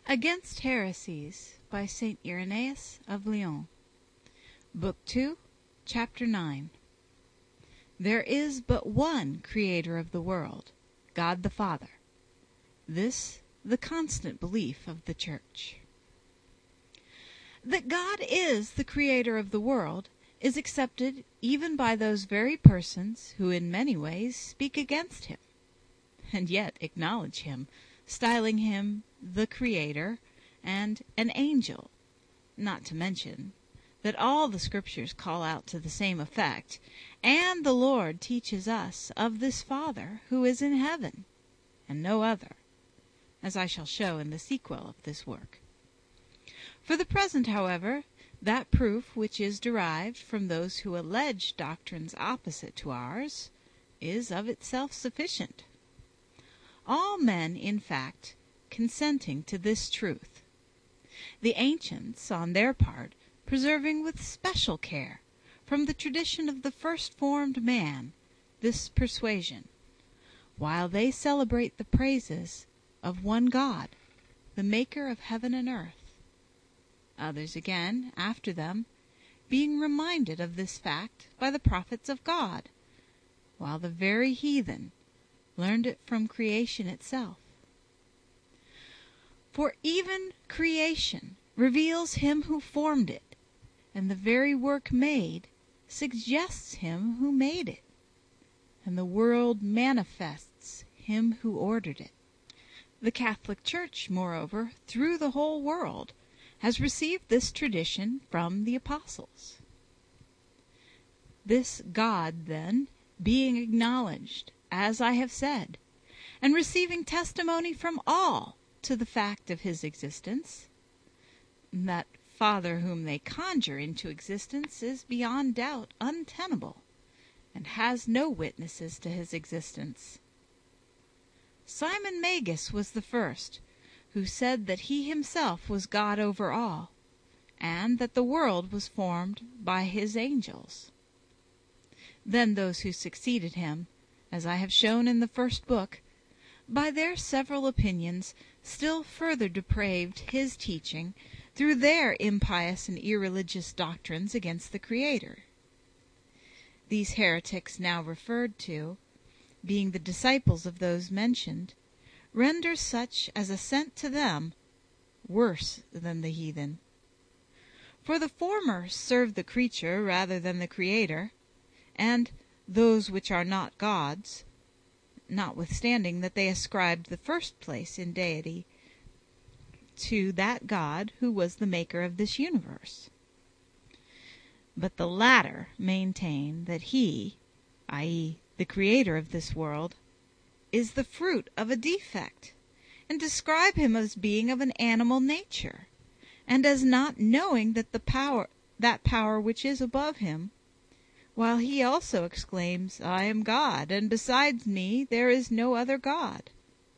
Against Heresies by Saint Irenaeus of Lyons. Book 2, Chapter 9. There is but one Creator of the world, God the Father. This the constant belief of the Church. That God is the Creator of the world is accepted even by those very persons who in many ways speak against Him, and yet acknowledge Him, styling Him the Creator and an angel, not to mention that all the Scriptures call out to the same effect, and the Lord teaches us of this Father who is in heaven, and no other, as I shall show in the sequel of this work. For the present, however, that proof which is derived from those who allege doctrines opposite to ours is of itself sufficient. All men, in fact, consenting to this truth, the ancients, on their part, preserving with special care, from the tradition of the first-formed man, this persuasion, while they celebrate the praises of one God, the Maker of heaven and earth. Others again, after them, being reminded of this fact by the prophets of God, while the very heathen learned it from creation itself. For even creation reveals Him who formed it, and the very work made suggests Him who made it, and the world manifests Him who ordered it. The Catholic Church, moreover, through the whole world, has received this tradition from the apostles. This God, then, being acknowledged, as I have said, and receiving testimony from all to the fact of His existence, that Father whom they conjure into existence is beyond doubt untenable, and has no witnesses to His existence. Simon Magus was the first who said that He Himself was God over all, and that the world was formed by His angels. Then those who succeeded him, as I have shown in the first book, by their several opinions still further depraved His teaching through their impious and irreligious doctrines against the Creator. These heretics now referred to, being the disciples of those mentioned, render such as assent to them worse than the heathen. For the former serve the creature rather than the Creator, and those which are not gods, notwithstanding that they ascribed the first place in deity to that God who was the maker of this universe. But the latter maintain that He, i.e., the Creator of this world, is the fruit of a defect, and describe Him as being of an animal nature, and as not knowing that power which is above Him, while He also exclaims, I am God, and besides me there is no other God.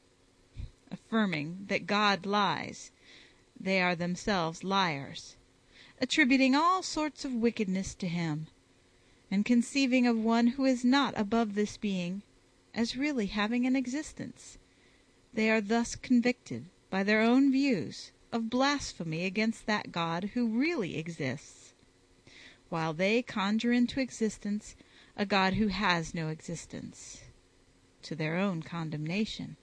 Affirming that God lies, they are themselves liars, attributing all sorts of wickedness to Him, and conceiving of one who is not above this being as really having an existence. They are thus convicted by their own views of blasphemy against that God who really exists, while they conjure into existence a God who has no existence, to their own condemnation.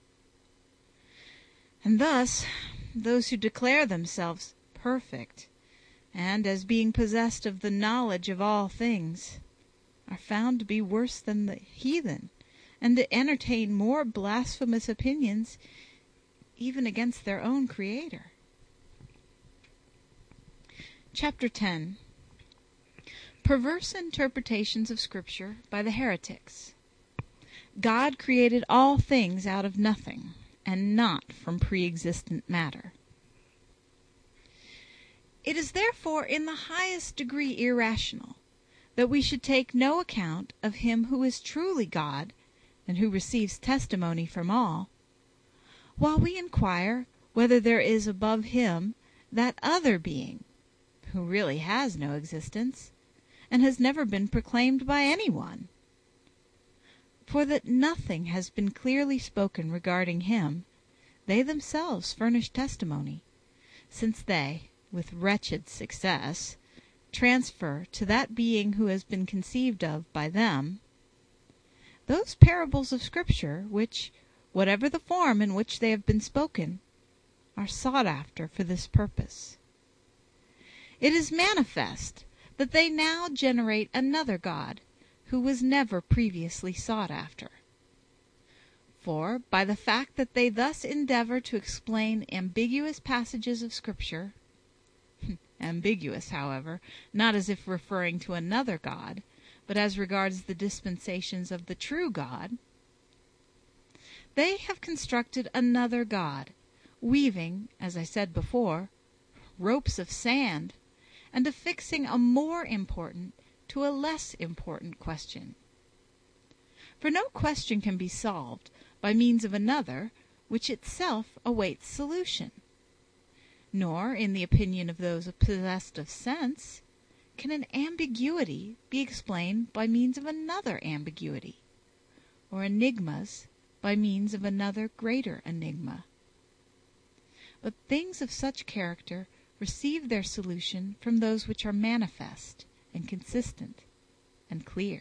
And thus, those who declare themselves perfect, and as being possessed of the knowledge of all things, are found to be worse than the heathen, and to entertain more blasphemous opinions even against their own Creator. Chapter 10. Perverse interpretations of Scripture by the heretics. God created all things out of nothing, and not from pre-existent matter. It is therefore in the highest degree irrational that we should take no account of Him who is truly God, and who receives testimony from all, while we inquire whether there is above Him that other being, who really has no existence, and has never been proclaimed by anyone. For that nothing has been clearly spoken regarding Him, they themselves furnish testimony, since they, with wretched success, transfer to that being who has been conceived of by them those parables of Scripture which, whatever the form in which they have been spoken, are sought after for this purpose. It is manifest that they now generate another God who was never previously sought after. For, by the fact that they thus endeavor to explain ambiguous passages of Scripture, ambiguous, however, not as if referring to another God, but as regards the dispensations of the true God, they have constructed another God, weaving, as I said before, ropes of sand, and affixing a more important to a less important question. For no question can be solved by means of another which itself awaits solution. Nor, in the opinion of those possessed of sense, can an ambiguity be explained by means of another ambiguity, or enigmas by means of another greater enigma. But things of such character receive their solution from those which are manifest and consistent and clear.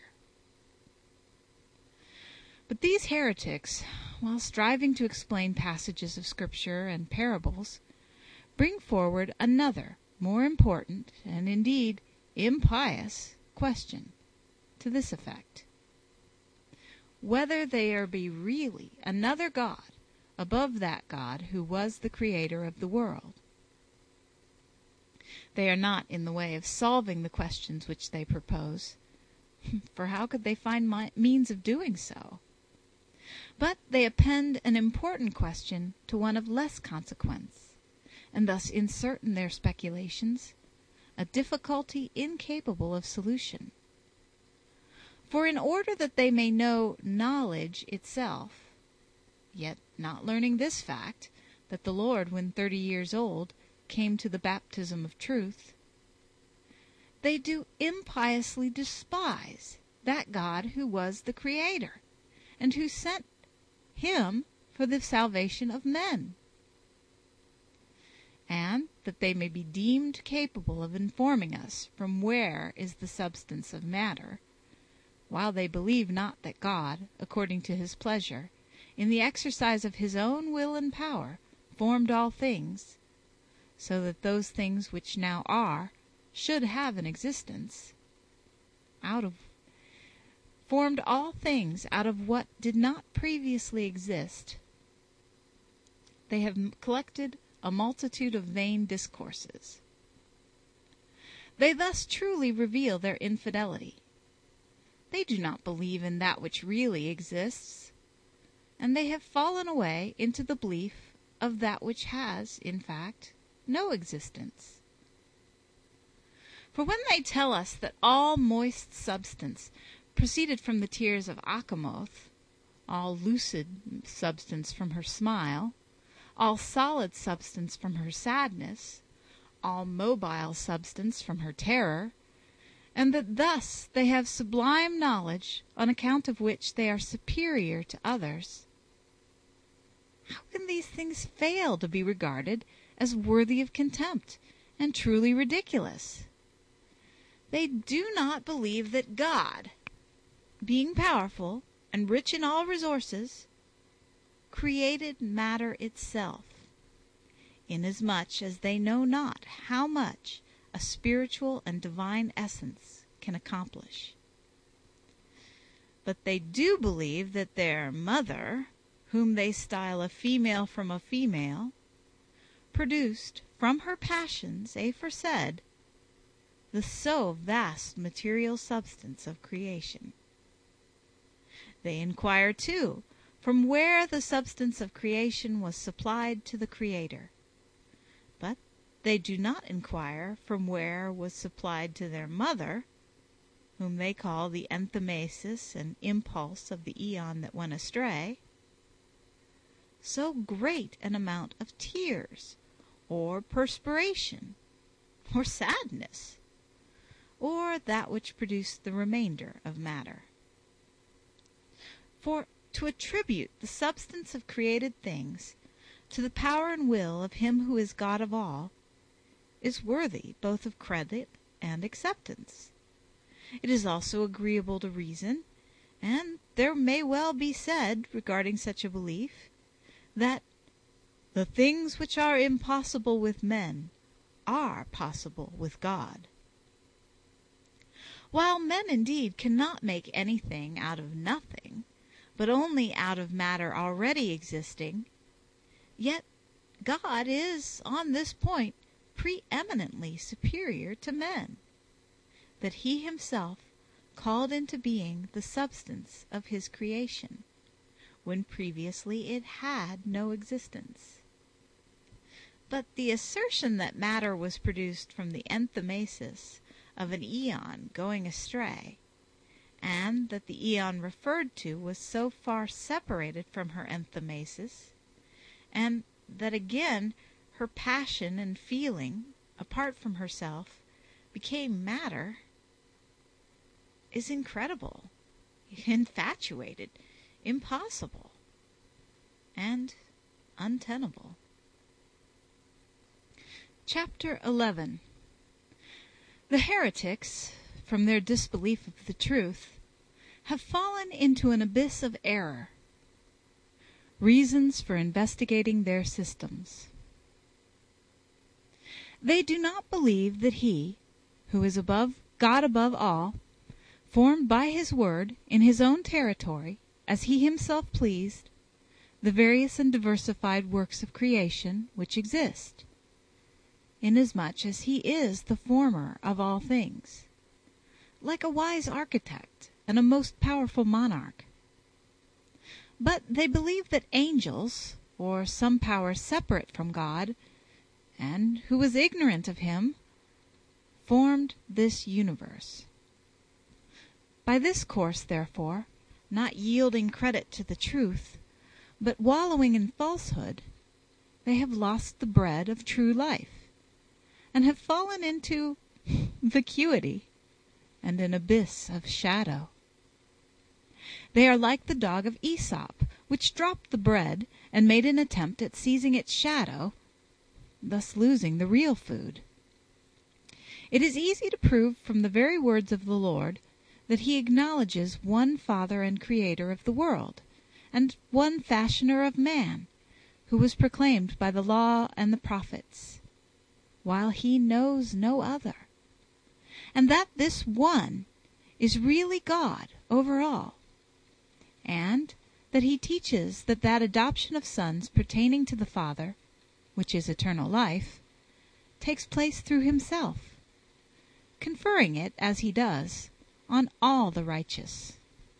But these heretics, while striving to explain passages of Scripture and parables, bring forward another, more important, and indeed impious, question, to this effect: whether there be really another God above that God who was the Creator of the world. They are not in the way of solving the questions which they propose, for how could they find means of doing so? But they append an important question to one of less consequence, and thus insert in their speculations a difficulty incapable of solution. For in order that they may know knowledge itself, yet not learning this fact, that the Lord, when 30 years old, came to the baptism of truth, they do impiously despise that God who was the Creator, and who sent him for the salvation of men. And that they may be deemed capable of informing us from where is the substance of matter, while they believe not that God, according to his pleasure, in the exercise of his own will and power, formed all things, so that those things which now are should have an existence, formed all things out of what did not previously exist. They have collected a multitude of vain discourses. They thus truly reveal their infidelity. They do not believe in that which really exists, and they have fallen away into the belief of that which has, in fact, no existence. For when they tell us that all moist substance proceeded from the tears of Achamoth, all lucid substance from her smile, all solid substance from her sadness, all mobile substance from her terror, and that thus they have sublime knowledge, on account of which they are superior to others, how can these things fail to be regarded as worthy of contempt and truly ridiculous? They do not believe that God, being powerful and rich in all resources, created matter itself, inasmuch as they know not how much a spiritual and divine essence can accomplish. But they do believe that their mother, whom they style a female from a female, produced from her passions aforesaid the so vast material substance of creation. They inquire, too, from where the substance of creation was supplied to the Creator. But they do not inquire from where was supplied to their mother, whom they call the enthymesis and impulse of the eon that went astray, so great an amount of tears, or perspiration, or sadness, or that which produced the remainder of matter. For to attribute the substance of created things to the power and will of him who is God of all is worthy both of credit and acceptance. It is also agreeable to reason, and there may well be said regarding such a belief, that the things which are impossible with men are possible with God. While men indeed cannot make anything out of nothing, but only out of matter already existing, yet God is on this point preeminently superior to men, that he himself called into being the substance of his creation, when previously it had no existence. But the assertion that matter was produced from the enthymesis of an aeon going astray, and that the aeon referred to was so far separated from her enthymesis, and that again her passion and feeling, apart from herself, became matter, is incredible, infatuated, impossible, and untenable. Chapter 11. The heretics, from their disbelief of the truth, have fallen into an abyss of error. Reasons for investigating their systems. They do not believe that he, who is God above all, formed by his word in his own territory, as he himself pleased, the various and diversified works of creation which exist, inasmuch as he is the former of all things, like a wise architect and a most powerful monarch. But they believe that angels, or some power separate from God, and who was ignorant of him, formed this universe. By this course, therefore, not yielding credit to the truth, but wallowing in falsehood, they have lost the bread of true life, and have fallen into vacuity and an abyss of shadow. They are like the dog of Aesop, which dropped the bread and made an attempt at seizing its shadow, thus losing the real food. It is easy to prove from the very words of the Lord that he acknowledges one Father and Creator of the world, and one Fashioner of man, who was proclaimed by the law and the prophets, while he knows no other, and that this one is really God over all, and that he teaches that adoption of sons pertaining to the Father, which is eternal life, takes place through himself, conferring it, as he does, on all the righteous.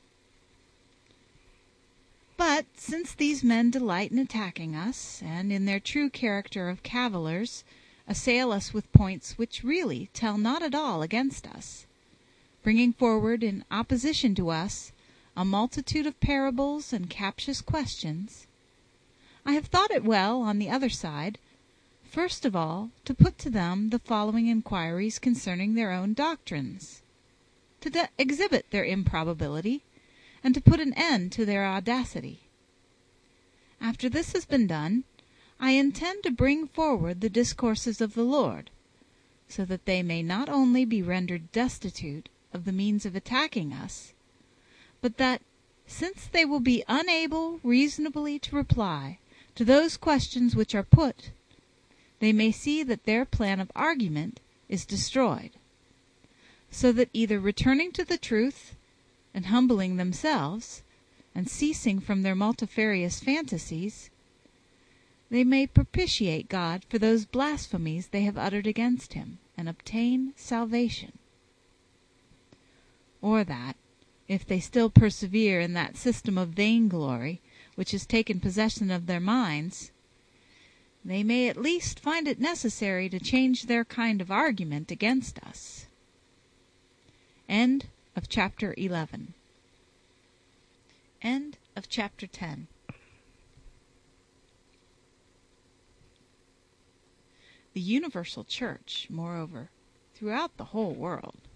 But since these men delight in attacking us, and in their true character of cavillers assail us with points which really tell not at all against us, bringing forward in opposition to us a multitude of parables and captious questions, I have thought it well, on the other side, first of all to put to them the following inquiries concerning their own doctrines, to exhibit their improbability, and to put an end to their audacity. After this has been done, I intend to bring forward the discourses of the Lord, so that they may not only be rendered destitute of the means of attacking us, but that, since they will be unable reasonably to reply to those questions which are put, they may see that their plan of argument is destroyed, so that either returning to the truth, and humbling themselves, and ceasing from their multifarious fantasies, they may propitiate God for those blasphemies they have uttered against him, and obtain salvation. Or that, if they still persevere in that system of vainglory which has taken possession of their minds, they may at least find it necessary to change their kind of argument against us. End of chapter 11. End of chapter 10. The universal church, moreover, throughout the whole world,